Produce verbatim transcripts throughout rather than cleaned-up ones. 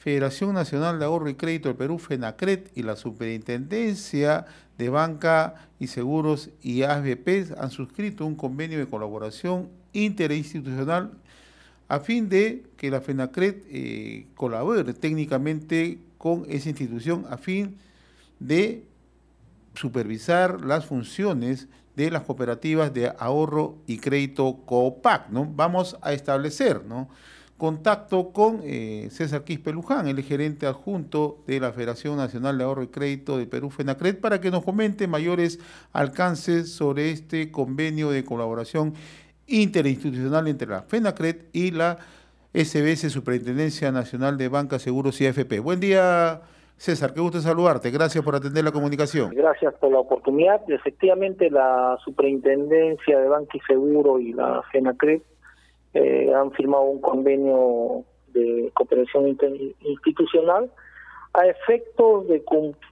Federación Nacional de Ahorro y Crédito del Perú, FENACRED, y la Superintendencia de Banca y Seguros y A F P han suscrito un convenio de colaboración interinstitucional a fin de que la FENACRED eh, colabore técnicamente con esa institución a fin de supervisar las funciones de las cooperativas de ahorro y crédito COOPAC, ¿no? Vamos a establecer, ¿no?, contacto con eh, César Quispe Luján, el gerente adjunto de la Federación Nacional de Ahorro y Crédito del Perú, FENACRED, para que nos comente mayores alcances sobre este convenio de colaboración interinstitucional entre la FENACRED y la S B S, Superintendencia Nacional de Banca, Seguros y A F P. Buen día, César, qué gusto saludarte. Gracias por atender la comunicación. Gracias por la oportunidad. Efectivamente, la Superintendencia de Banca y Seguro y la FENACRED eh, han firmado un convenio de cooperación institucional a efectos de,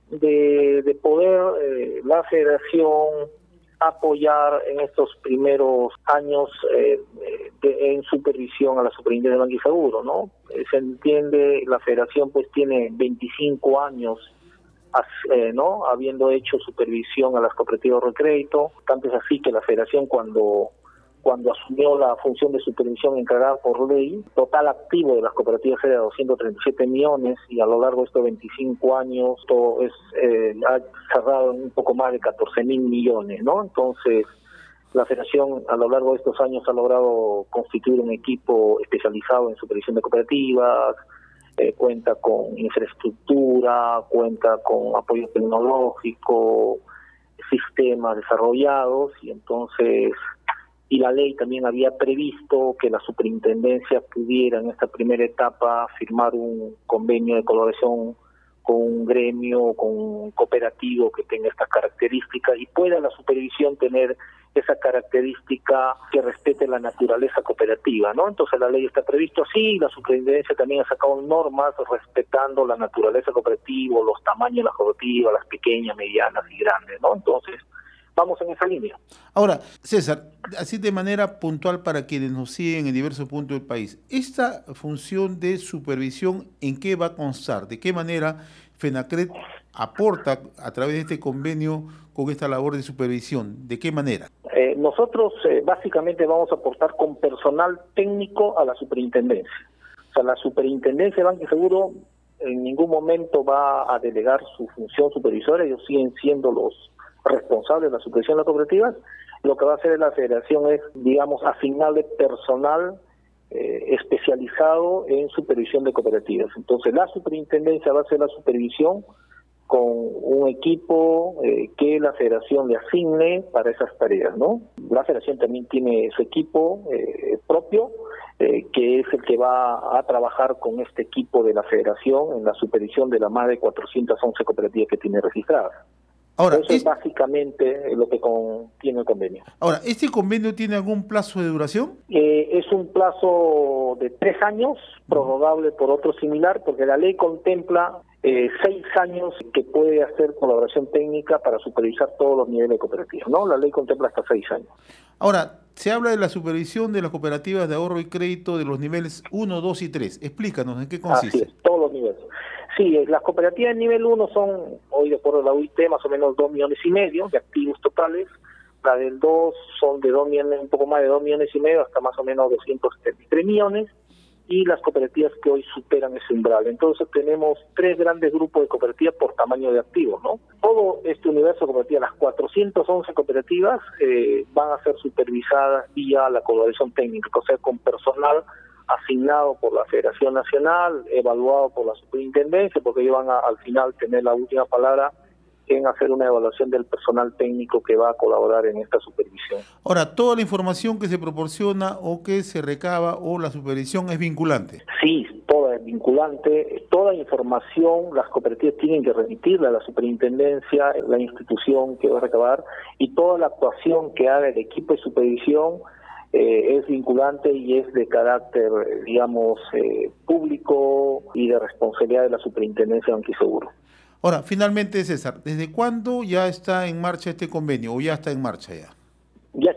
de, de poder eh, la Federación apoyar en estos primeros años eh, de, en supervisión a la Superintendencia de Banca y Seguro, ¿no? Eh, se entiende, la Federación pues tiene veinticinco años, eh, ¿no?, habiendo hecho supervisión a las cooperativas de crédito. Tanto es así que la Federación, cuando cuando asumió la función de supervisión encargada por ley, total activo de las cooperativas era doscientos treinta y siete millones, y a lo largo de estos veinticinco años todo es eh, ha cerrado en un poco más de catorce mil millones, ¿no? Entonces, la Federación a lo largo de estos años ha logrado constituir un equipo especializado en supervisión de cooperativas, eh, cuenta con infraestructura, cuenta con apoyo tecnológico, sistemas desarrollados, y entonces y la ley también había previsto que la superintendencia pudiera en esta primera etapa firmar un convenio de colaboración con un gremio, con un cooperativo que tenga estas características, y pueda la supervisión tener esa característica que respete la naturaleza cooperativa, ¿no? Entonces la ley está previsto así, y la superintendencia también ha sacado normas respetando la naturaleza cooperativa, los tamaños de las cooperativas, las pequeñas, medianas y grandes, ¿no? Entonces, vamos en esa línea. Ahora, César, así de manera puntual para quienes nos siguen en diversos puntos del país, ¿esta función de supervisión en qué va a constar? ¿De qué manera FENACRED aporta a través de este convenio con esta labor de supervisión? ¿De qué manera? Eh, nosotros eh, básicamente vamos a aportar con personal técnico a la superintendencia. O sea, la superintendencia de Banca y Seguro en ningún momento va a delegar su función supervisora, ellos siguen siendo los responsables de la supervisión de las cooperativas. Lo que va a hacer la Federación es, digamos, asignarle personal eh, especializado en supervisión de cooperativas. Entonces, la superintendencia va a hacer la supervisión con un equipo eh, que la Federación le asigne para esas tareas, ¿no? La Federación también tiene su equipo eh, propio, eh, que es el que va a trabajar con este equipo de la Federación en la supervisión de las más de cuatrocientas once cooperativas que tiene registradas. Ahora, eso es, es básicamente lo que contiene el convenio. Ahora, ¿este convenio tiene algún plazo de duración? Eh, es un plazo de tres años, prorrogable por otro similar, porque la ley contempla eh, seis años que puede hacer colaboración técnica para supervisar todos los niveles de cooperativas, ¿no? La ley contempla hasta seis años. Ahora, se habla de la supervisión de las cooperativas de ahorro y crédito de los niveles uno, dos y tres. Explícanos, ¿en qué consiste? Así es, todos los niveles. Sí, las cooperativas de nivel uno son, hoy de acuerdo a la U I T, más o menos dos millones y medio de activos totales. La del dos son de dos millones, un poco más de dos millones y medio, hasta más o menos doscientos setenta y tres millones. Y las cooperativas que hoy superan ese umbral. Entonces tenemos tres grandes grupos de cooperativas por tamaño de activos, ¿no? Todo este universo de cooperativas, las cuatrocientas once cooperativas, eh, van a ser supervisadas vía la colaboración técnica, o sea, con personal asignado por la Federación Nacional, evaluado por la Superintendencia, porque ellos van a, al final tener la última palabra en hacer una evaluación del personal técnico que va a colaborar en esta supervisión. Ahora, ¿toda la información que se proporciona o que se recaba o la supervisión es vinculante? Sí, toda es vinculante. Toda información las cooperativas tienen que remitirla a la superintendencia, la institución que va a recabar, y toda la actuación que haga el equipo de supervisión Eh, es vinculante y es de carácter, digamos, eh, público y de responsabilidad de la Superintendencia de Banca y Seguro. Ahora, finalmente, César, ¿desde cuándo ya está en marcha este convenio o ya está en marcha ya? Ya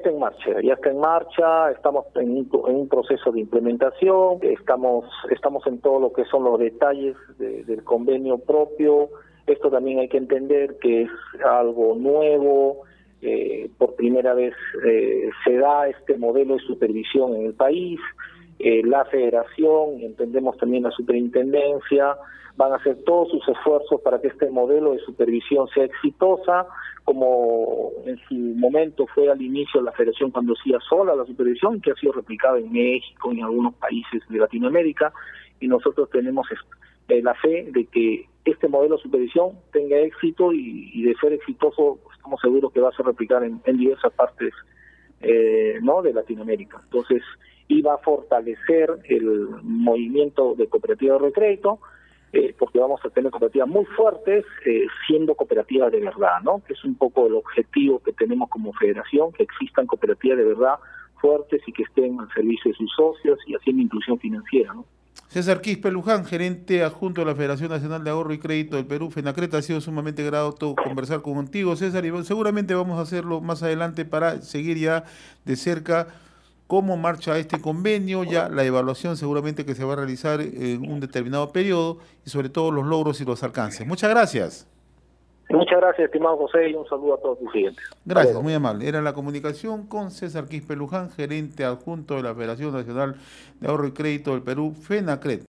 está en marcha, ya está en marcha, estamos en un, en un proceso de implementación, estamos, estamos en todo lo que son los detalles de, del convenio propio. Esto también hay que entender que es algo nuevo, eh, por primera vez eh, se da este modelo de supervisión en el país. Eh, la federación, y entendemos también la superintendencia, van a hacer todos sus esfuerzos para que este modelo de supervisión sea exitosa, como en su momento fue al inicio la federación cuando hacía sola la supervisión, que ha sido replicada en México y en algunos países de Latinoamérica, y nosotros tenemos eh, la fe de que este modelo de supervisión tenga éxito y, y de ser exitoso estamos seguros que va a ser replicado en, en diversas partes eh, ¿no? de Latinoamérica. Entonces, y va a fortalecer el movimiento de cooperativas de recrédito, eh, porque vamos a tener cooperativas muy fuertes, eh, siendo cooperativas de verdad, ¿no? Que es un poco el objetivo que tenemos como federación, que existan cooperativas de verdad fuertes y que estén al servicio de sus socios y haciendo inclusión financiera, ¿no? César Quispe Luján, gerente adjunto de la Federación Nacional de Ahorro y Crédito del Perú, FENACRET, ha sido sumamente grato conversar contigo, César, y seguramente vamos a hacerlo más adelante para seguir ya de cerca cómo marcha este convenio, ya la evaluación seguramente que se va a realizar en un determinado periodo y sobre todo los logros y los alcances. Muchas gracias. Muchas gracias, estimado José, y un saludo a todos tus clientes. Gracias, muy amable. Era la comunicación con César Quispe Luján, gerente adjunto de la Federación Nacional de Ahorro y Crédito del Perú, FENACRET.